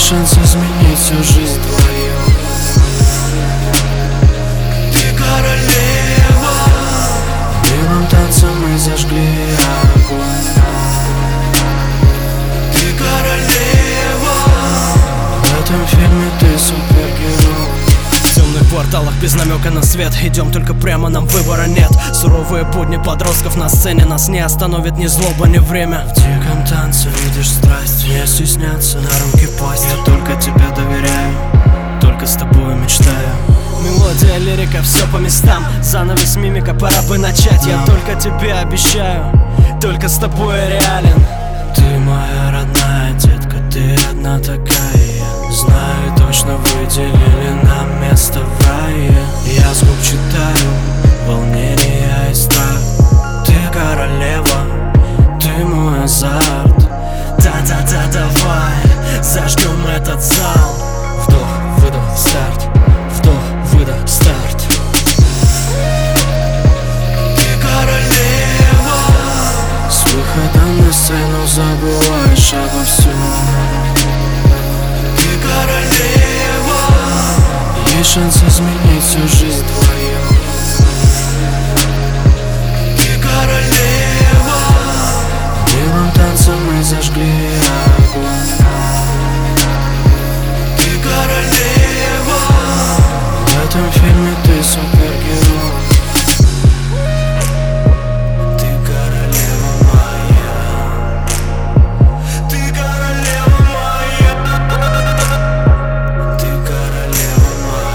Есть шанс изменить всю жизнь твою. Ты королева. Белым танцем мы зажгли огонь. Ты королева. В этом фильме ты супергерой. В темных кварталах без намека на свет идем, только прямо, нам выбора нет. Суровые будни подростков на сцене, нас не остановит ни злоба, ни время. В диком танце видишь страсть, не стесняться, на руки пасть. Я только тебе доверяю, только с тобой мечтаю. Мелодия, лирика, все по местам. Занавес, мимика, пора бы начать. Я только тебе обещаю, только с тобой я реален. Ты моя родная детка, ты одна такая. Знаю, точно выделили нам место в рае. Я с губ читаю волнение и страх. Ты королева, ты мой азарт. Да-да-да, давай, зажгем этот зал. Вдох, выдох, старт. Вдох, выдох, старт. Ты королева. С выходом на сцену забываешь обо всем. Ты королева. Есть шанс изменить всю жизнь твою. Ты королева. Белым танцем мы зажгли огонь. Ты королева. В этом фильме ты супергерой. Ты королева моя. Ты королева моя. Ты королева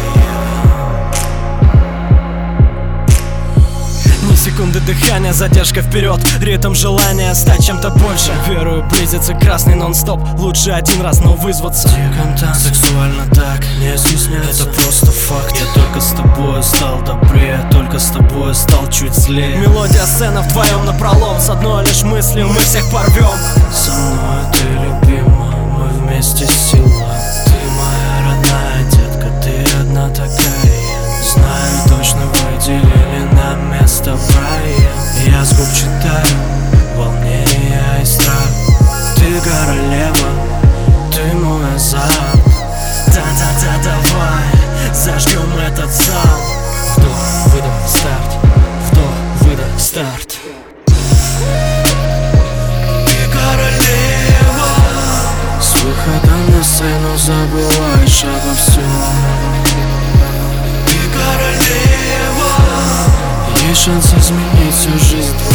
моя. Ни секунды дыхания, задержка вперед. Ритм желания стать чем-то больше. Верую, близится красный нон-стоп. Лучше один раз, но вызваться. В диком танце сексуально так, не стесняться. Это просто факт. Я только с тобой стал добрее, только с тобой стал чуть злее. Мелодия, сцена вдвоем напролом. С одной лишь мыслью мы всех порвем. Со мной ты любима, мы вместе сила. Ты моя родная детка, ты одна такая. Знаю, точно выделили нам место в рае. Я с губ читаю волнение и страх. Ты королева, ты мой азарт. Да-да-да, давай, зажгем этот зал. Вдох, выдох, старт. Вдох, выдох, старт. Ты королева. С выходом на сцену забываешь обо всем. Ты королева. Есть шанс изменить всю жизнь.